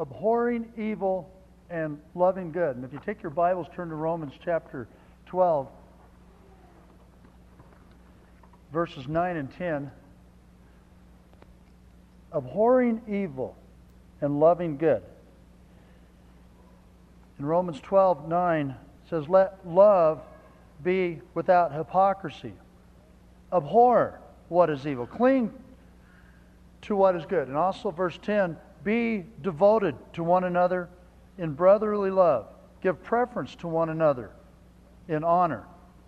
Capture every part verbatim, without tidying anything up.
abhorring evil and loving good. And if you take your Bibles, turn to Romans chapter twelve, verses nine and ten. Abhorring evil and loving good. In Romans twelve nine, it says, let love be without hypocrisy. Abhor what is evil. Cling to what is good. And also verse ten, be devoted to one another in brotherly love. Give preference to one another in honor.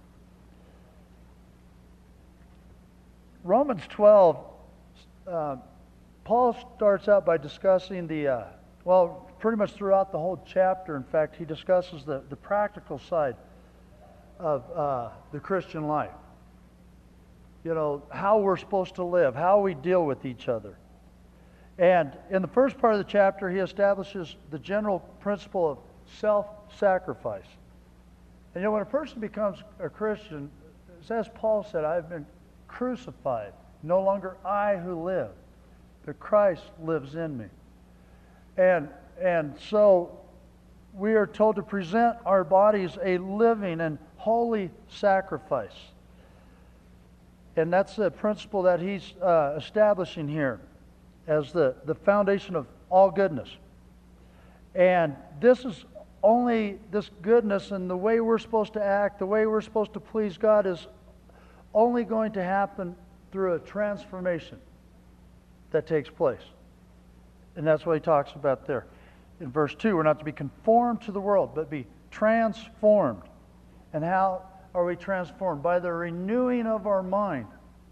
Romans twelve, uh, Paul starts out by discussing the, uh, well, pretty much throughout the whole chapter, in fact, he discusses the, the practical side of uh, the Christian life. You know, how we're supposed to live, how we deal with each other. And in the first part of the chapter, he establishes the general principle of self-sacrifice. And you know, when a person becomes a Christian, as Paul said, I've been crucified. No longer I who live, but Christ lives in me. And, and so we are told to present our bodies a living and holy sacrifice. And that's the principle that he's uh, establishing here as the, the foundation of all goodness. And this is only, this goodness and the way we're supposed to act, the way we're supposed to please God is only going to happen through a transformation that takes place. And that's what he talks about there. In verse two, we're not to be conformed to the world, but be transformed. And how are we transformed? By the renewing of our mind.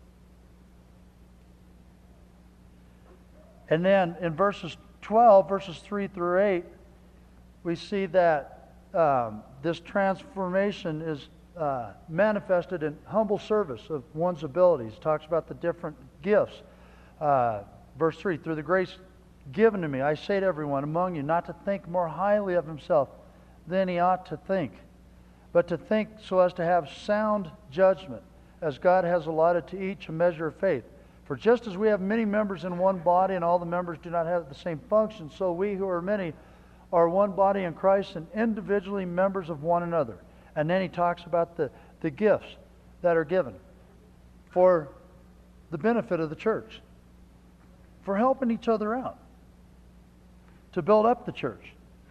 And then in verses twelve, verses three through eight, we see that um, this transformation is uh, manifested in humble service of one's abilities. It talks about the different gifts. Uh, verse three, through the grace given to me, I say to everyone among you not to think more highly of himself than he ought to think, but to think so as to have sound judgment, as God has allotted to each a measure of faith. For just as we have many members in one body, and all the members do not have the same function, so we who are many are one body in Christ and individually members of one another. And then he talks about the, the gifts that are given for the benefit of the church, for helping each other out, to build up the church.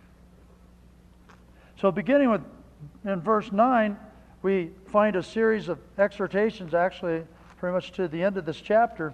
So beginning with in verse nine, we find a series of exhortations, actually pretty much to the end of this chapter.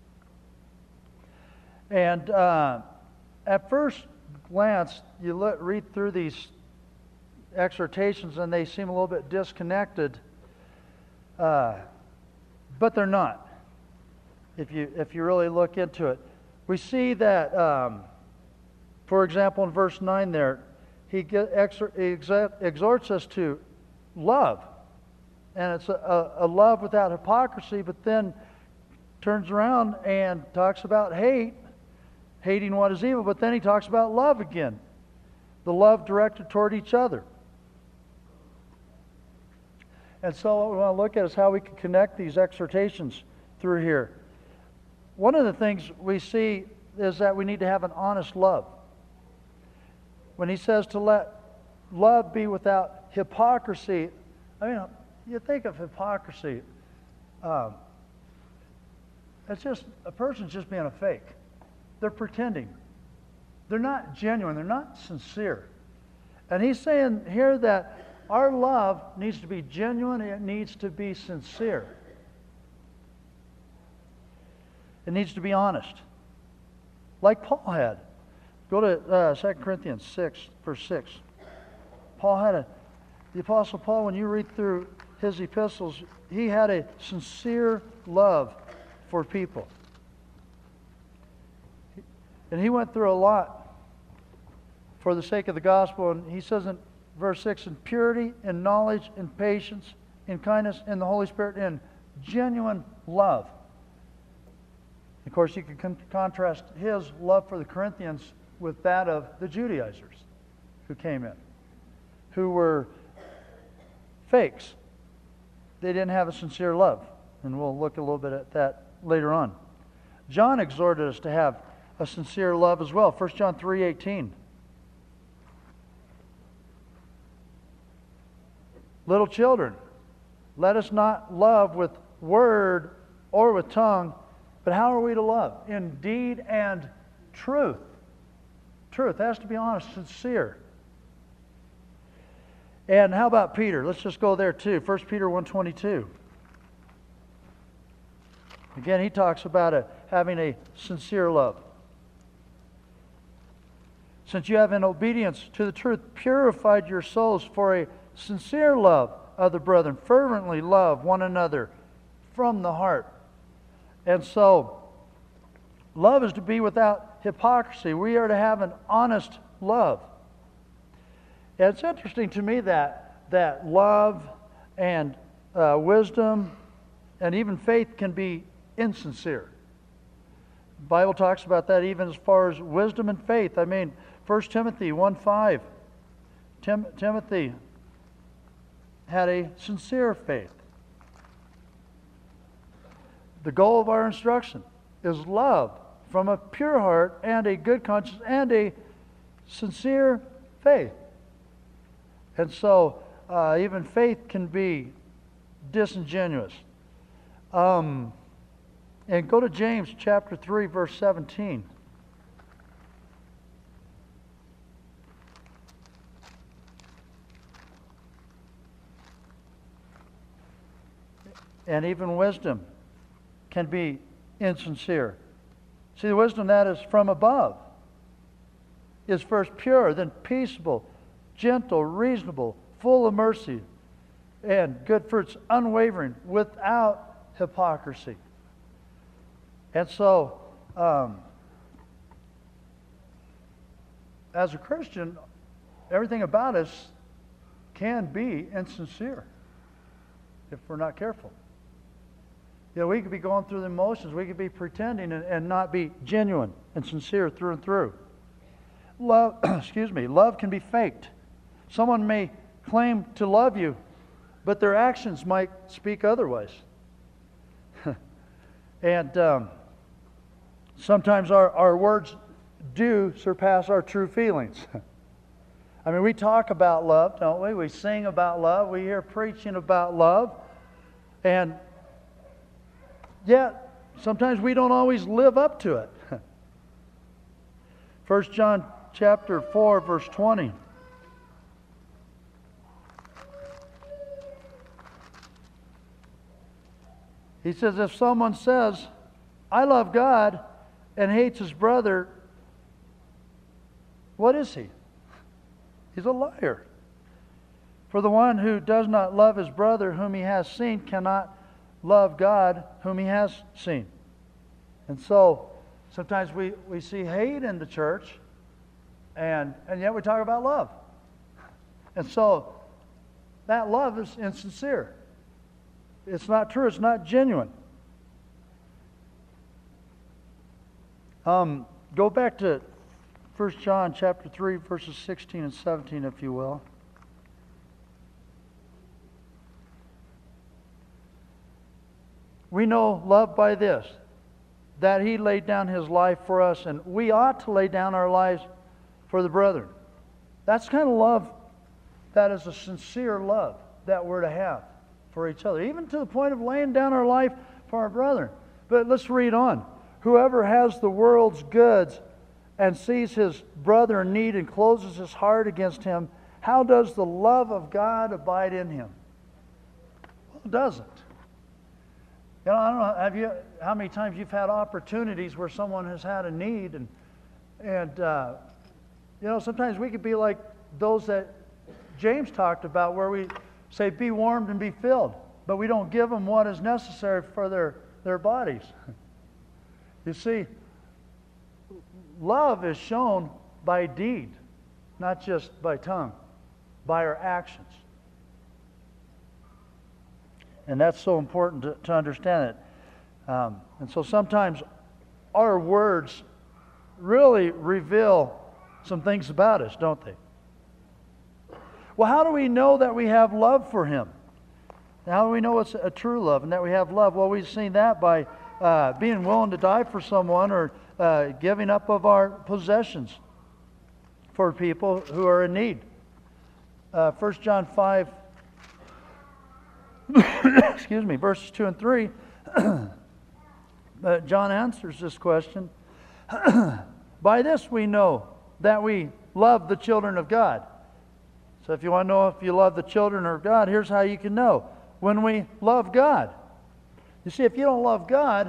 And uh, at first glance, you look, read through these exhortations and they seem a little bit disconnected, uh, but they're not. If you if you really look into it, we see that, um, for example, in verse nine there, he get, exor, he exhorts us to love. And it's a, a love without hypocrisy, but then turns around and talks about hate, hating what is evil, but then he talks about love again, the love directed toward each other. And so what we want to look at is how we can connect these exhortations through here. One of the things we see is that we need to have an honest love. When he says to let love be without hypocrisy, I mean, you think of hypocrisy, um, it's just, a person's just being a fake. They're pretending. They're not genuine. They're not sincere. And he's saying here that our love needs to be genuine. It needs to be sincere. It needs to be honest. Like Paul had. Go to uh, Second Corinthians six, verse six. Paul had a, the Apostle Paul, when you read through his epistles, he had a sincere love for people. And he went through a lot for the sake of the gospel. And he says in verse six, in purity, in knowledge, in patience, in kindness, in the Holy Spirit, in genuine love. Of course, you can con- contrast his love for the Corinthians with that of the Judaizers who came in, who were fakes. They didn't have a sincere love. And we'll look a little bit at that later on. John exhorted us to have a sincere love as well. First John three eighteen. Little children, let us not love with word or with tongue, but how are we to love? In deed and truth. Truth has to be honest, sincere. And how about Peter? Let's just go there too. First Peter one twenty-two. Again, he talks about a, having a sincere love. Since you have in obedience to the truth purified your souls for a sincere love of the brethren, fervently love one another from the heart. And so, love is to be without hypocrisy. We are to have an honest love. And it's interesting to me that, that love and uh, wisdom and even faith can be insincere. The Bible talks about that even as far as wisdom and faith. I mean, First Timothy one five. Tim, Timothy had a sincere faith. The goal of our instruction is love from a pure heart and a good conscience and a sincere faith. And so, uh, even faith can be disingenuous. Um, and go to James chapter three, verse seventeen. And even wisdom can be insincere. See, the wisdom that is from above is first pure, then peaceable, gentle, reasonable, full of mercy, and good fruits, unwavering, without hypocrisy. And so, um, as a Christian, everything about us can be insincere if we're not careful. You know, we could be going through the emotions. We could be pretending and, and not be genuine and sincere through and through. Love, excuse me, love can be faked. Someone may claim to love you, but their actions might speak otherwise. and um, sometimes our, our words do surpass our true feelings. I mean, we talk about love, don't we? We sing about love. We hear preaching about love. And yet, sometimes we don't always live up to it. First John chapter four, verse twenty. He says, if someone says, I love God, and hates his brother, what is he? He's a liar. For the one who does not love his brother whom he has seen cannot love God whom he has seen. And so sometimes we, we see hate in the church, and, and yet we talk about love. And so that love is insincere. It's not true. It's not genuine. Um, go back to First John chapter three, verses sixteen and seventeen, if you will. We know love by this, that he laid down his life for us, and we ought to lay down our lives for the brethren. That's kind of love that is a sincere love that we're to have for each other, even to the point of laying down our life for our brethren. But let's read on. Whoever has the world's goods and sees his brother in need and closes his heart against him, how does the love of God abide in him? Well, it doesn't. You know, I don't know, have you, how many times you've had opportunities where someone has had a need, and, and uh, you know, sometimes we could be like those that James talked about, where we say, be warmed and be filled, but we don't give them what is necessary for their, their bodies. You see, love is shown by deed, not just by tongue, by our actions. And that's so important to, to understand it. Um, and so sometimes our words really reveal some things about us, don't they? Well, how do we know that we have love for Him? How do we know it's a true love and that we have love? Well, we've seen that by uh, being willing to die for someone, or uh, giving up of our possessions for people who are in need. Uh, First John five, excuse me, verses two and three, uh, John answers this question. By this we know that we love the children of God. So if you want to know if you love the children of God, here's how you can know. When we love God. You see, if you don't love God,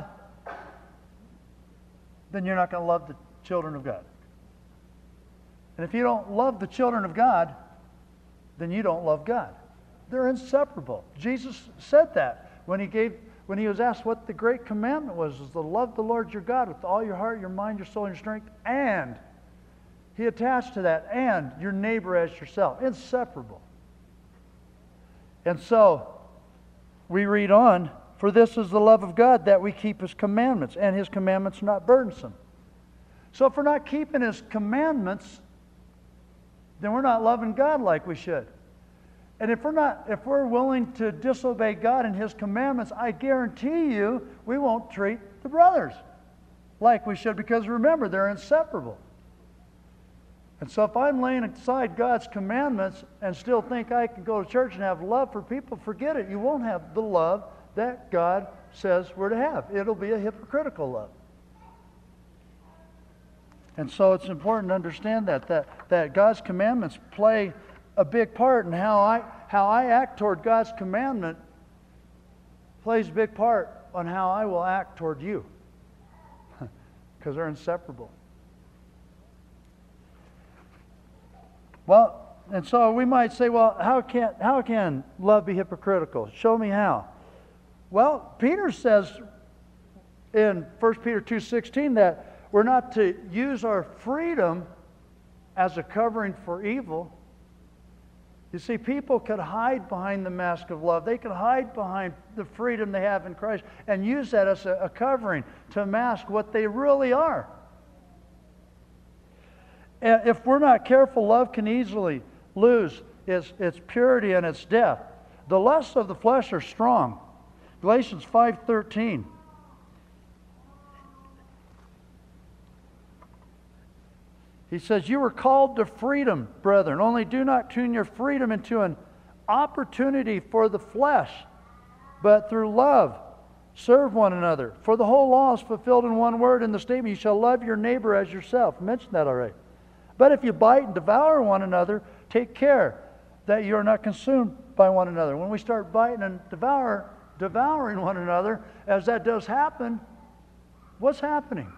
then you're not going to love the children of God. And if you don't love the children of God, then you don't love God. They're inseparable. Jesus said that when he gave, when he was asked what the great commandment was, is to love the Lord your God with all your heart, your mind, your soul, and your strength, and he attached to that, and your neighbor as yourself. Inseparable. And so, we read on, for this is the love of God, that we keep His commandments, and His commandments are not burdensome. So if we're not keeping His commandments, then we're not loving God like we should. And if we're not, if we're willing to disobey God and His commandments, I guarantee you we won't treat the brothers like we should, because remember, they're inseparable. And so if I'm laying aside God's commandments and still think I can go to church and have love for people, forget it. You won't have the love that God says we're to have. It'll be a hypocritical love. And so it's important to understand that, that, that God's commandments play a big part in how I, how I act toward God's commandment plays a big part on how I will act toward you. Because they're inseparable. Well, and so we might say, well, how can, how can love be hypocritical? Show me how. Well, Peter says in First Peter two sixteen that we're not to use our freedom as a covering for evil. You see, people could hide behind the mask of love. They could hide behind the freedom they have in Christ and use that as a, a covering to mask what they really are. And if we're not careful, love can easily lose its, its purity and its depth. The lusts of the flesh are strong. Galatians five thirteen. He says, you were called to freedom, brethren. Only do not tune your freedom into an opportunity for the flesh, but through love serve one another. For the whole law is fulfilled in one word in the statement, you shall love your neighbor as yourself. I mentioned that already. But if you bite and devour one another, take care that you are not consumed by one another. When we start biting and devour, devouring one another, as that does happen, what's happening?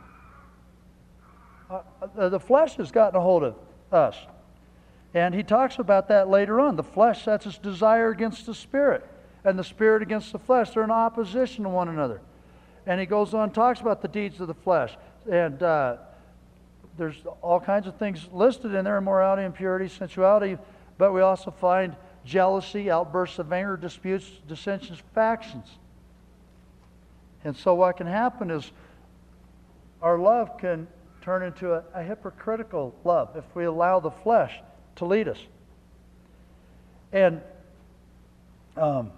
Uh, the flesh has gotten a hold of us. And he talks about that later on. The flesh sets its desire against the spirit, and the spirit against the flesh. They're in opposition to one another. And he goes on and talks about the deeds of the flesh. And uh, there's all kinds of things listed in there: immorality, impurity, sensuality. But we also find jealousy, outbursts of anger, disputes, dissensions, factions. And so what can happen is our love can turn into a, a hypocritical love if we allow the flesh to lead us. And um,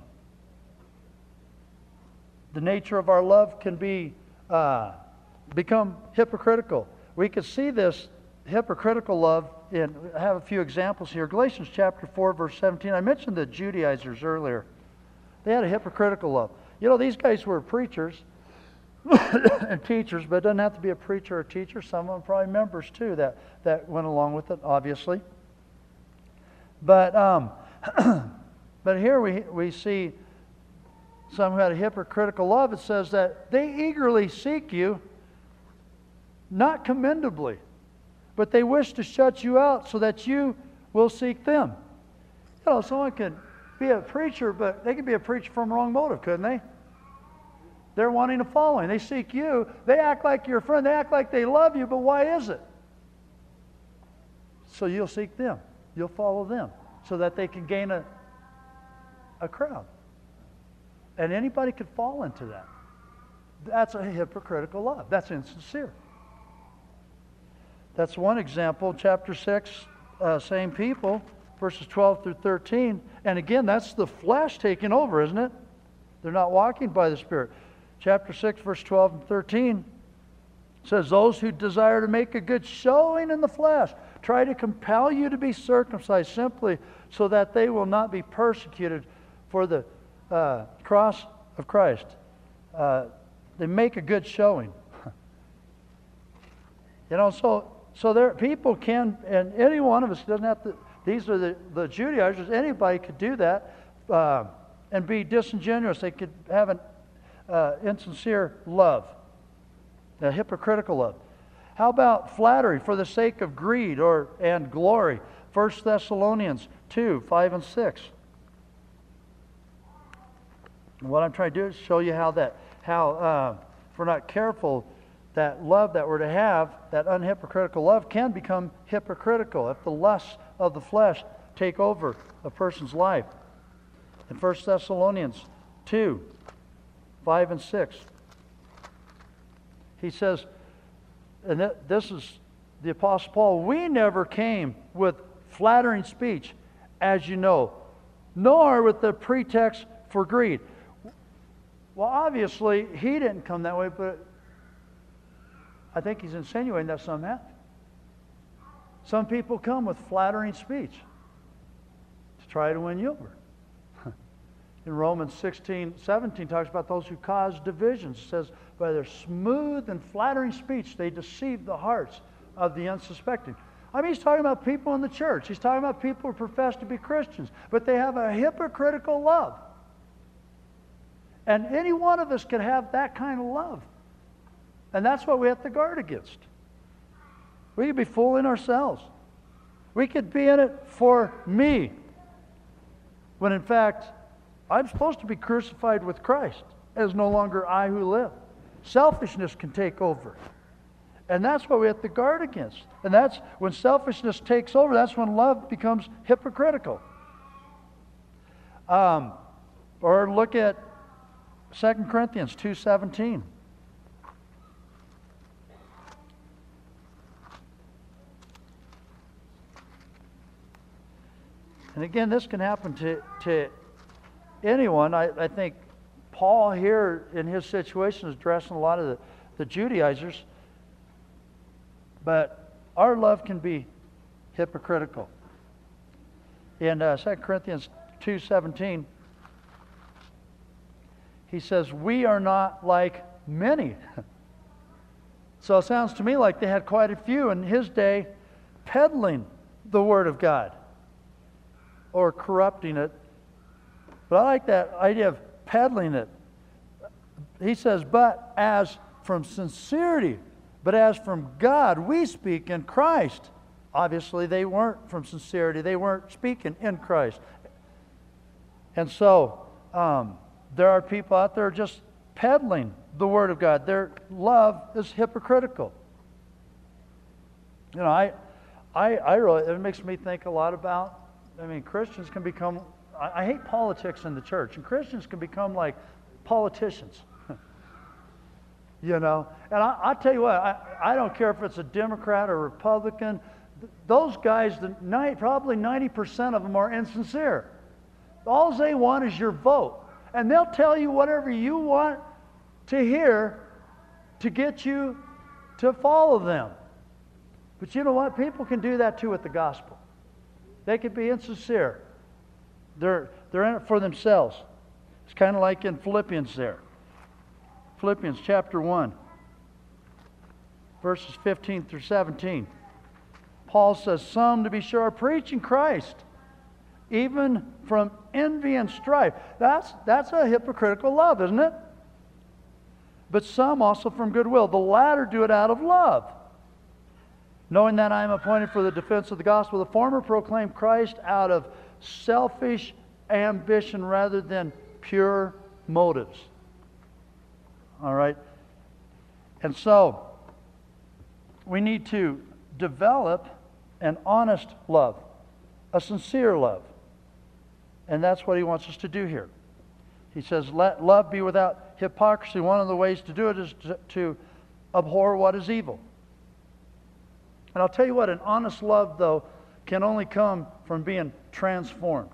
the nature of our love can be uh, become hypocritical. We could see this hypocritical love in, I have a few examples here. Galatians chapter four, verse seventeen. I mentioned the Judaizers earlier. They had a hypocritical love. You know, these guys were preachers and teachers, but it doesn't have to be a preacher or teacher. Some of them probably members too that, that went along with it, obviously. But um, but here we we see some who had a hypocritical love. It says that they eagerly seek you, not commendably, but they wish to shut you out so that you will seek them. You know, someone could be a preacher, but they could be a preacher from a wrong motive, couldn't they? They're wanting a following. They seek you. They act like you're a friend. They act like they love you, but why is it? So you'll seek them. You'll follow them so that they can gain a, a crowd. And anybody could fall into that. That's a hypocritical love. That's insincere. That's one example. Chapter six, uh, same people, verses twelve through thirteen. And again, that's the flesh taking over, isn't it? They're not walking by the Spirit. Chapter six, verse twelve and thirteen. It says, those who desire to make a good showing in the flesh try to compel you to be circumcised simply so that they will not be persecuted for the uh, cross of Christ. Uh, they make a good showing. You know, so so there people can, and any one of us doesn't have to. These are the, the Judaizers. Anybody could do that uh, and be disingenuous. They could have an uh, insincere love, a hypocritical love. How about flattery for the sake of greed or and glory? First Thessalonians two, five and six. And what I'm trying to do is show you how that how uh, if we're not careful, that love that we're to have, that unhypocritical love, can become hypocritical if the lusts of the flesh take over a person's life. In First Thessalonians two, five and six, he says, and this is the Apostle Paul, we never came with flattering speech, as you know, nor with the pretext for greed. Well, obviously, he didn't come that way, but I think he's insinuating that some have. Some people come with flattering speech to try to win you over. In Romans sixteen, seventeen talks about those who cause divisions. It says, by their smooth and flattering speech, they deceive the hearts of the unsuspecting. I mean, he's talking about people in the church. He's talking about people who profess to be Christians, but they have a hypocritical love. And any one of us could have that kind of love. And that's what we have to guard against. We could be fooling ourselves. We could be in it for me, when in fact, I'm supposed to be crucified with Christ. It is no longer I who live. Selfishness can take over. And that's what we have to guard against. And that's when selfishness takes over, that's when love becomes hypocritical. Um, or look at Second Corinthians two seventeen. And again, this can happen to, to anyone. I, I think Paul here in his situation is addressing a lot of the, the Judaizers. But our love can be hypocritical. In uh, Second Corinthians two seventeen, he says, we are not like many. So it sounds to me like they had quite a few in his day peddling the Word of God or corrupting it. But I like that idea of peddling it. He says, but as from sincerity, but as from God, we speak in Christ. Obviously, they weren't from sincerity. They weren't speaking in Christ. And so, um, there are people out there just peddling the Word of God. Their love is hypocritical. You know, I, I, I really, it makes me think a lot about, I mean, Christians can become, I, I hate politics in the church, and Christians can become like politicians. You know, and I, I tell you what, I, I don't care if it's a Democrat or Republican. Those guys, the night, probably ninety percent of them are insincere. All they want is your vote. And they'll tell you whatever you want to hear to get you to follow them. But you know what? People can do that too with the gospel. They can be insincere. They're, they're in it for themselves. It's kind of like in Philippians there. Philippians chapter one, verses fifteen through seventeen. Paul says, some, to be sure, are preaching Christ, even from envy and strife. That's, that's a hypocritical love, isn't it? But some also from goodwill. The latter do it out of love, knowing that I am appointed for the defense of the gospel. The former proclaim Christ out of selfish ambition rather than pure motives. All right? And so, we need to develop an honest love, a sincere love. And that's what he wants us to do here. He says, let love be without hypocrisy. One of the ways to do it is to, to abhor what is evil. And I'll tell you what, an honest love, though, can only come from being transformed.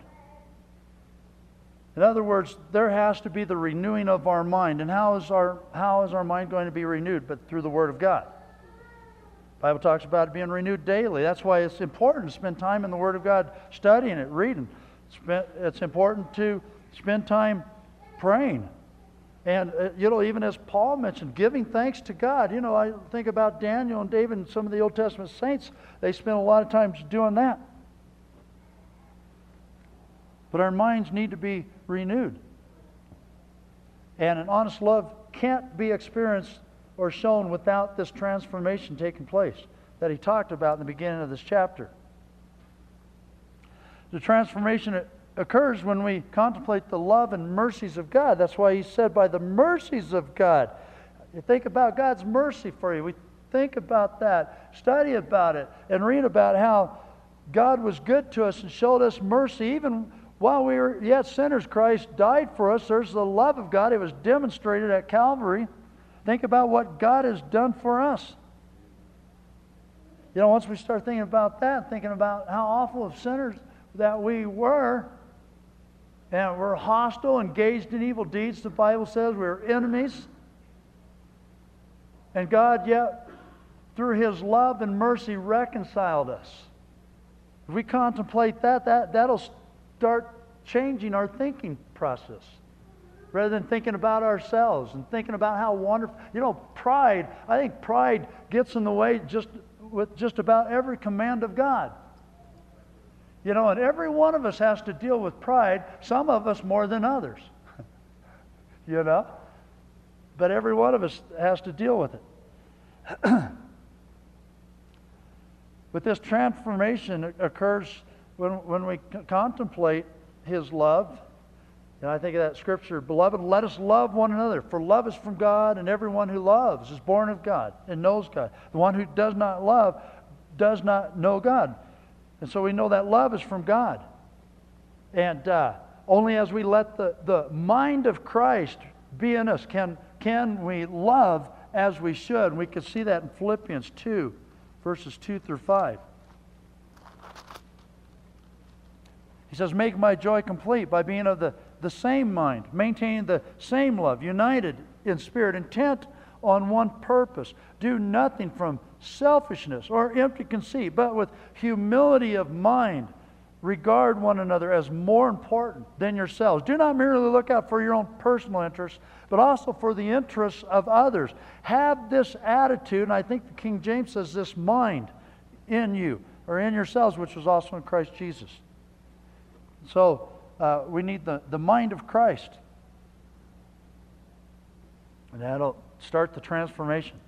In other words, there has to be the renewing of our mind. And how is our, how is our mind going to be renewed? But through the Word of God. The Bible talks about it being renewed daily. That's why it's important to spend time in the Word of God, studying it, reading. It's important to spend time praying. And, uh, you know, even as Paul mentioned, giving thanks to God. You know, I think about Daniel and David and some of the Old Testament saints. They spent a lot of time doing that. But our minds need to be renewed. And an honest love can't be experienced or shown without this transformation taking place that he talked about in the beginning of this chapter. The transformation occurs when we contemplate the love and mercies of God. That's why he said, by the mercies of God. You think about God's mercy for you. We think about that, study about it, and read about how God was good to us and showed us mercy. Even while we were yet sinners, Christ died for us. There's the love of God. It was demonstrated at Calvary. Think about what God has done for us. You know, once we start thinking about that, thinking about how awful of sinners that we were, and we're hostile, engaged in evil deeds, the Bible says we were enemies. And God yet, through His love and mercy, reconciled us. If we contemplate that, that that'll start changing our thinking process. Rather than thinking about ourselves and thinking about how wonderful. You know, pride, I think pride gets in the way just with just about every command of God. You know, and every one of us has to deal with pride, some of us more than others. You know? But every one of us has to deal with it. But this transformation occurs when, when we c- contemplate His love. And I think of that scripture, beloved, let us love one another, for love is from God, and everyone who loves is born of God and knows God. The one who does not love does not know God. And so we know that love is from God. And uh, only as we let the, the mind of Christ be in us can, can we love as we should. And we can see that in Philippians two, verses two through five. He says, make my joy complete by being of the, the same mind, maintaining the same love, united in spirit, intent on one purpose. Do nothing from selfishness or empty conceit, but with humility of mind, regard one another as more important than yourselves. Do not merely look out for your own personal interests, but also for the interests of others. Have this attitude, and I think the King James says this mind in you, or in yourselves, which was also in Christ Jesus. So uh, we need the, the mind of Christ. And that'll start the transformation.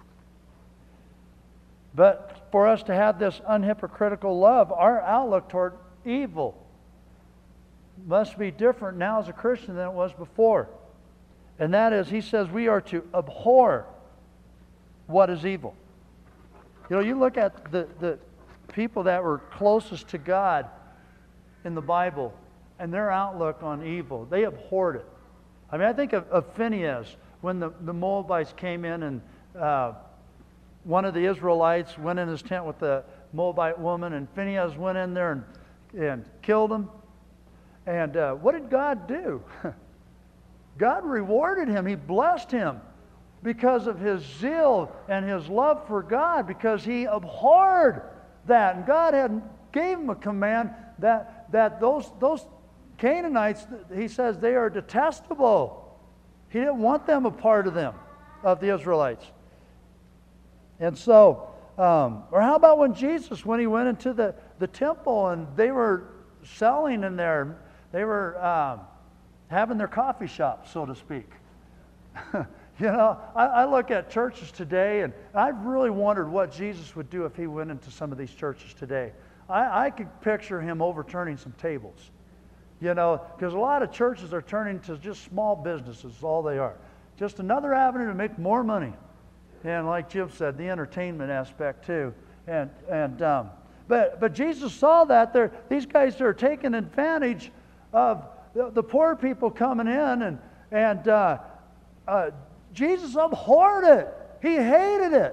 But for us to have this unhypocritical love, our outlook toward evil must be different now as a Christian than it was before. And that is, he says we are to abhor what is evil. You know, you look at the, the people that were closest to God in the Bible and their outlook on evil, they abhorred it. I mean, I think of, of Phinehas when the, the Moabites came in and uh, one of the Israelites went in his tent with the Moabite woman, and Phinehas went in there and, and killed him. And uh, what did God do? God rewarded him. He blessed him because of his zeal and his love for God, because he abhorred that. And God had gave him a command that, that those, those Canaanites, he says, they are detestable. He didn't want them a part of them, of the Israelites. And so, um, or how about when Jesus, when he went into the, the temple and they were selling in there, they were um, having their coffee shop, so to speak. You know, I, I look at churches today, and I've really wondered what Jesus would do if he went into some of these churches today. I, I could picture him overturning some tables. You know, because a lot of churches are turning to just small businesses, is all they are. Just another avenue to make more money. And like Jim said, the entertainment aspect too. And and um, but but Jesus saw that there these guys are taking advantage of the, the poor people coming in, and and uh, uh, Jesus abhorred it. He hated it.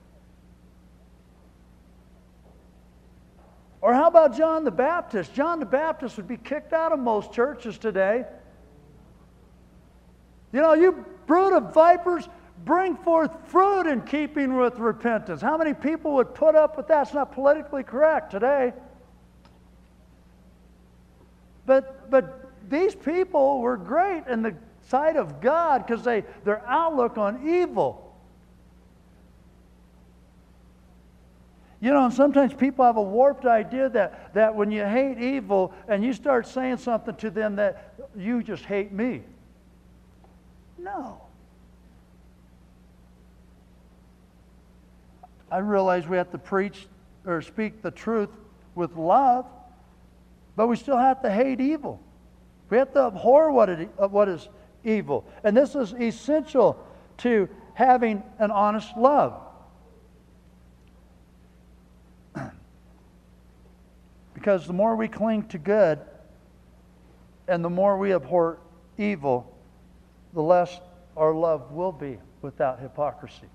Or how about John the Baptist? John the Baptist would be kicked out of most churches today. You know, you brood of vipers, bring forth fruit in keeping with repentance. How many people would put up with that? It's not politically correct today. But, but these people were great in the sight of God because they, their outlook on evil. You know, and sometimes people have a warped idea that, that when you hate evil and you start saying something to them that you just hate me. No. I realize we have to preach or speak the truth with love, but we still have to hate evil. We have to abhor what, it, what is evil. And this is essential to having an honest love. Because the more we cling to good and the more we abhor evil, the less our love will be without hypocrisy.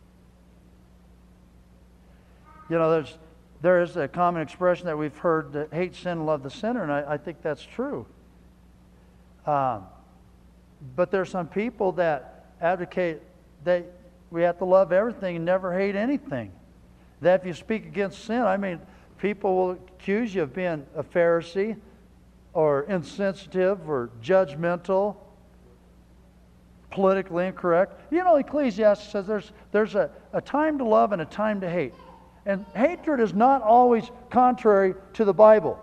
You know, there's there is a common expression that we've heard that hate sin, love the sinner, and I, I think that's true. Um, but there's some people that advocate that we have to love everything and never hate anything. That if you speak against sin, I mean, people will accuse you of being a Pharisee or insensitive or judgmental, politically incorrect. You know, Ecclesiastes says there's, there's a, a time to love and a time to hate. And hatred is not always contrary to the Bible.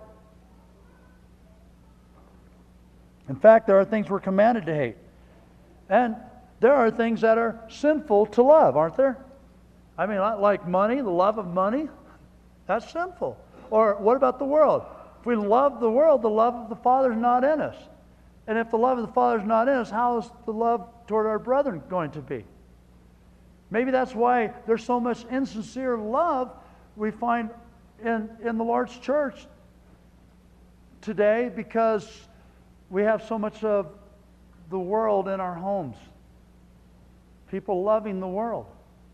In fact, there are things we're commanded to hate. And there are things that are sinful to love, aren't there? I mean, like money, the love of money, that's sinful. Or what about the world? If we love the world, the love of the Father is not in us. And if the love of the Father is not in us, how is the love toward our brethren going to be? Maybe that's why there's so much insincere love we find in, in the Lord's church today, because we have so much of the world in our homes. People loving the world.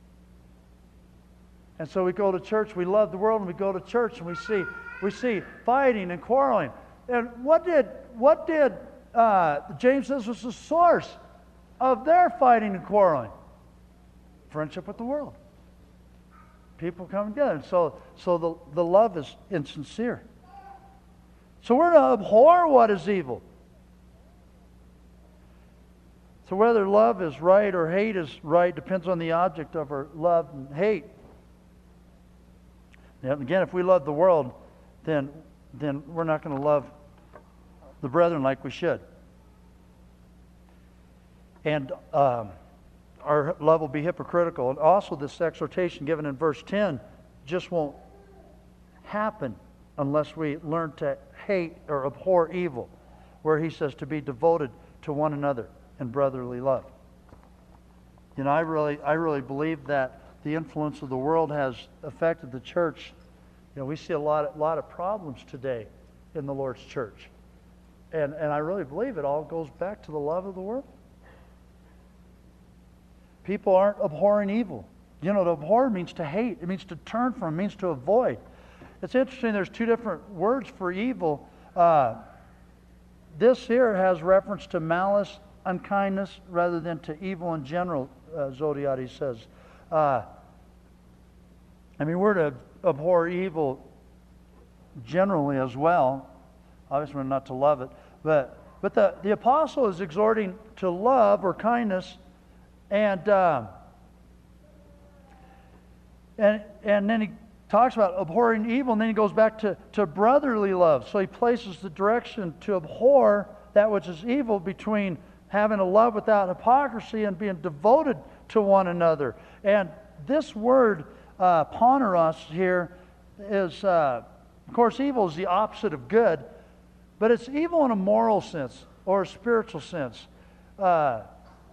And so we go to church, we love the world, and we go to church and we see we see fighting and quarreling. And what did what did uh, James says was the source of their fighting and quarreling? Friendship with the world. People come together. And so so the, the love is insincere. So we're to abhor what is evil. So whether love is right or hate is right depends on the object of our love and hate. Now, again, if we love the world, then, then we're not going to love the brethren like we should. And um, our love will be hypocritical. And also this exhortation given in verse ten just won't happen unless we learn to hate or abhor evil, where he says to be devoted to one another in brotherly love. You know, I really, I really believe that the influence of the world has affected the church. You know, we see a lot, a lot of problems today in the Lord's church. And, and I really believe it all goes back to the love of the world. People aren't abhorring evil. You know, to abhor means to hate. It means to turn from. It means to avoid. It's interesting, there's two different words for evil. Uh, this here has reference to malice, unkindness, rather than to evil in general, uh, Zodiades says. Uh, I mean, we're to abhor evil generally as well. Obviously, we're not to love it. But but the, the apostle is exhorting to love or kindness, and uh, and and then he talks about abhorring evil, and then he goes back to, to brotherly love. So he places the direction to abhor that which is evil between having a love without hypocrisy and being devoted to one another. And this word, uh, poneros here, is, uh, of course, evil is the opposite of good, but it's evil in a moral sense or a spiritual sense. Uh,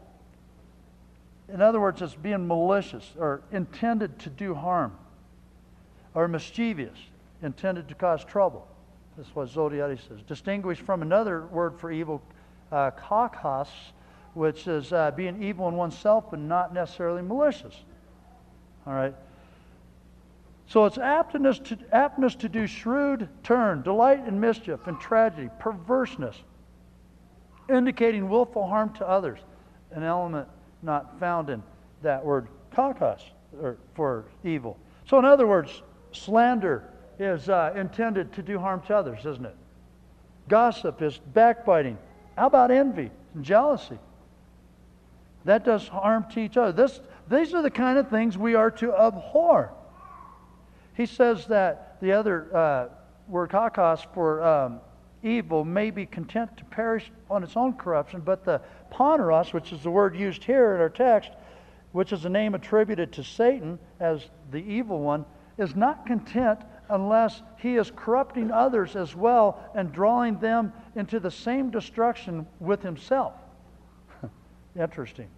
in other words, it's being malicious or intended to do harm, or mischievous, intended to cause trouble. That's what Zodiades says. Distinguished from another word for evil, uh, kakos, which is uh, being evil in oneself but not necessarily malicious. All right. So it's aptness to, aptness to do shrewd turn, delight in mischief and tragedy, perverseness, indicating willful harm to others, an element not found in that word kakos, or for evil. So in other words, slander is uh, intended to do harm to others, isn't it? Gossip is backbiting. How about envy and jealousy? That does harm to each other. This, these are the kind of things we are to abhor. He says that the other uh, word kakos for um, evil may be content to perish on its own corruption, but the poneros, which is the word used here in our text, which is a name attributed to Satan as the evil one, is not content unless he is corrupting others as well and drawing them into the same destruction with himself. Interesting.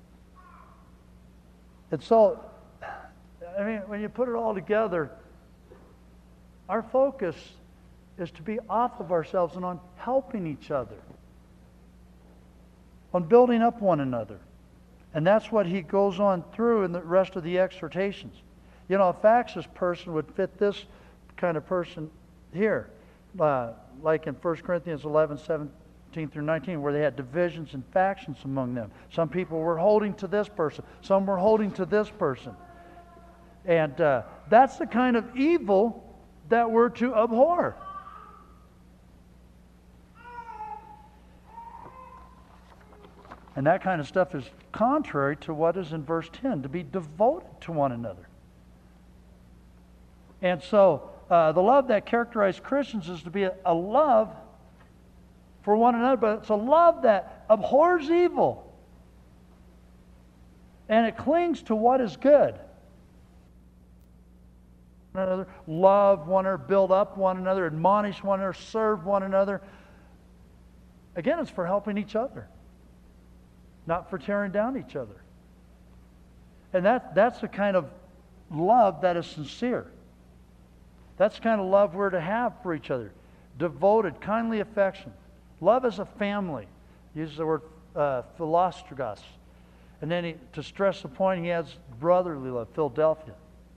And so, I mean, when you put it all together, our focus is to be off of ourselves and on helping each other, on building up one another. And that's what he goes on through in the rest of the exhortations. You know, a factious person would fit this kind of person here, uh, like in First Corinthians eleven, seventeen through nineteen, where they had divisions and factions among them. Some people were holding to this person. Some were holding to this person. And uh, that's the kind of evil that we're to abhor. And that kind of stuff is contrary to what is in verse ten, to be devoted to one another. And so, uh, the love that characterizes Christians is to be a, a love for one another, but it's a love that abhors evil. And it clings to what is good. One another, love one another, build up one another, admonish one another, serve one another. Again, it's for helping each other, not for tearing down each other. And that, that's the kind of love that is sincere. That's the kind of love we're to have for each other. Devoted, kindly affection. Love as a family. He uses the word uh, philostrogos. And then he, to stress the point, he adds brotherly love, Philadelphia.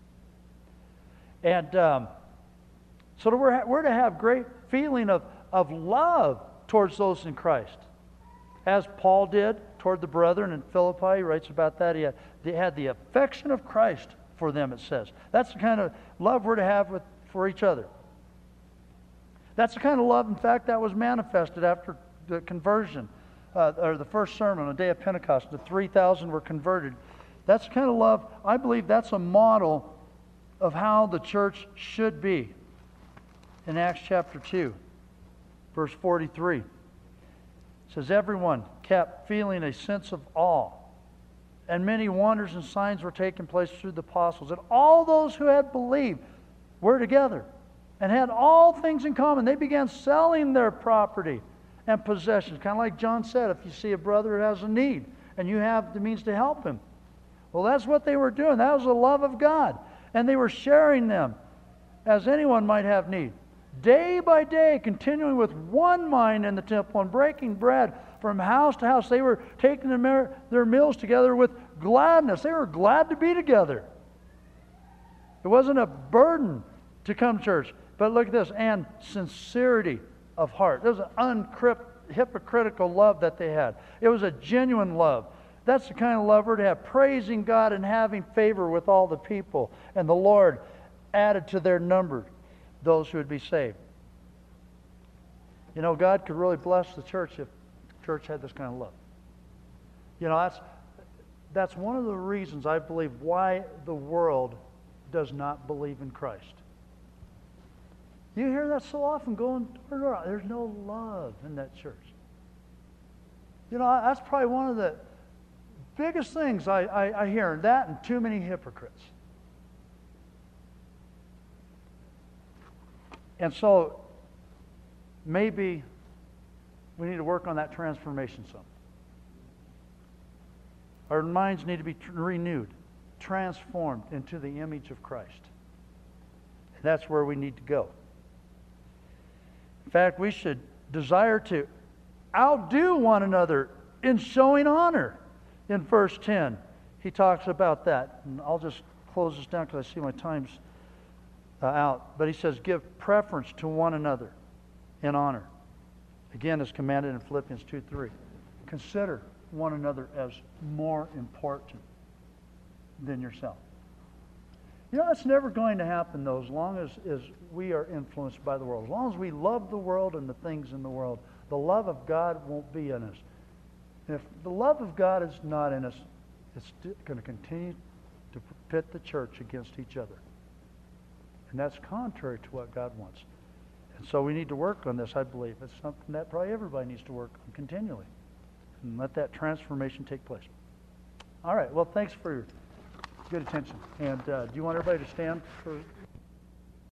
And um, so we're, we're to have great feeling of, of love towards those in Christ. As Paul did toward the brethren in Philippi, he writes about that. He had, they had the affection of Christ for them, it says. That's the kind of love we're to have with, for each other. That's the kind of love, in fact, that was manifested after the conversion, uh, or the first sermon on the day of Pentecost. The three thousand were converted. That's the kind of love, I believe that's a model of how the church should be. In Acts chapter two, verse forty-three, it says, everyone kept feeling a sense of awe, and many wonders and signs were taking place through the apostles. And all those who had believed were together and had all things in common. They began selling their property and possessions. Kind of like John said, if you see a brother who has a need and you have the means to help him. Well, that's what they were doing. That was the love of God. And they were sharing them as anyone might have need. Day by day, continuing with one mind in the temple and breaking bread from house to house. They were taking their, their meals together with gladness. They were glad to be together. It wasn't a burden to come to church. But look at this, and sincerity of heart. There was an unhypocritical love that they had. It was a genuine love. That's the kind of love we're to have, praising God and having favor with all the people. And the Lord added to their number those who would be saved. You know, God could really bless the church if the church had this kind of love. You know, that's that's one of the reasons I believe why the world does not believe in Christ. You hear that so often going door to door. There's no love in that church. You know, that's probably one of the biggest things I, I, I hear, that and too many hypocrites. And so, maybe we need to work on that transformation some. Our minds need to be tr- renewed, transformed into the image of Christ. And that's where we need to go. In fact, we should desire to outdo one another in showing honor. In verse ten, he talks about that. And I'll just close this down because I see my time's uh, out. But he says, give preference to one another in honor. Again, as commanded in Philippians two three. Consider one another as more important than yourself. You know, it's never going to happen, though, as long as, as we are influenced by the world. As long as we love the world and the things in the world, the love of God won't be in us. And if the love of God is not in us, it's going to continue to pit the church against each other. And that's contrary to what God wants. And so we need to work on this, I believe. It's something that probably everybody needs to work on continually. And let that transformation take place. All right. Well, thanks for your good attention. And uh, do you want everybody to stand for